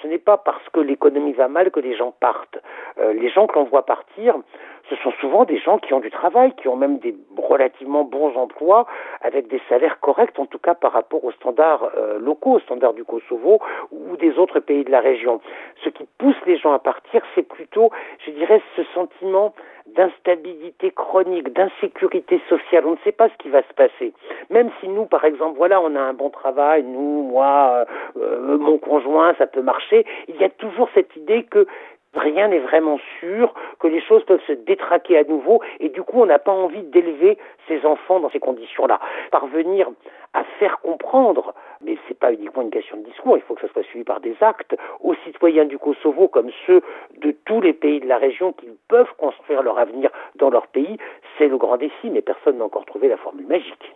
Ce n'est pas parce que l'économie va mal que les gens partent. Les gens que l'on voit partir, ce sont souvent des gens qui ont du travail, qui ont même des relativement bons emplois, avec des salaires corrects, en tout cas par rapport aux standards locaux, aux standards du Kosovo ou des autres pays de la région. Ce qui pousse les gens à partir, c'est plutôt, je dirais, ce sentiment d'instabilité chronique, d'insécurité sociale. On ne sait pas ce qui va se passer. Même si nous, par exemple, voilà, on a un bon travail, nous, moi, mon conjoint, ça peut marcher, il y a toujours cette idée que rien n'est vraiment sûr, que les choses peuvent se détraquer à nouveau, et du coup, on n'a pas envie d'élever ses enfants dans ces conditions-là. Parvenir à faire comprendre, mais c'est pas uniquement une question de discours, il faut que ça soit suivi par des actes, aux citoyens du Kosovo comme ceux de tous les pays de la région qu'ils peuvent construire leur avenir dans leur pays, c'est le grand défi, mais personne n'a encore trouvé la formule magique.